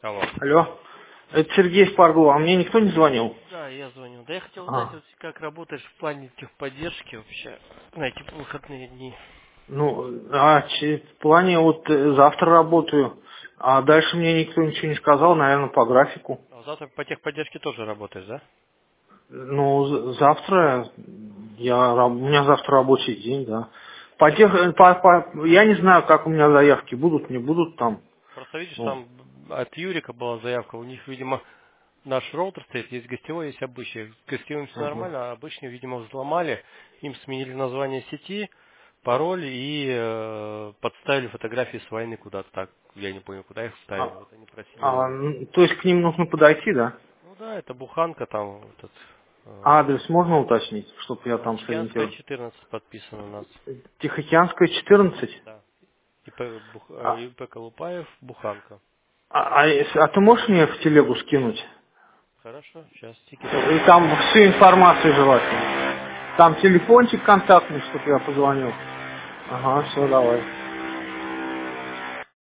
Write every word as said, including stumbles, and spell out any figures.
Алло. Алло. Это Сергей Спаргул, а мне никто не звонил? Да, я звонил. Да я хотел узнать, А, вот, как работаешь в плане техподдержки вообще на эти выходные дни. ну, а че- в плане вот э, завтра работаю, а дальше мне никто ничего не сказал, наверное, по графику. А завтра по техподдержке тоже работаешь, да? Ну, з- завтра я, раб- у меня завтра рабочий день, да. По тех, э, по- по- я не знаю, как у меня заявки будут, не будут там. Просто видишь, Ну, там от Юрика была заявка, у них, видимо, наш роутер стоит, есть гостевой, есть обычный. С гостевым все ага. нормально, а обычный, видимо, взломали, им сменили название сети, пароль и э, подставили фотографии с войны куда-то так. Я не понял, куда их вставили. А, Вот они просили а, номер. н- то есть к ним нужно подойти, да? Ну да, это буханка там, вот этот, А э, адрес можно уточнить, чтобы я э, там Тихоокеанская сориентировал? четырнадцать подписано у нас. Тихоокеанская четырнадцать. Да. ИП, Бух- А, э, ИП Колупаев, буханка. а, а если- а ты можешь мне в телегу скинуть? Хорошо, сейчас тикет И скину. там всю информацию желательно. Там телефончик контактный, чтобы я позвонил. Ага, все, давай.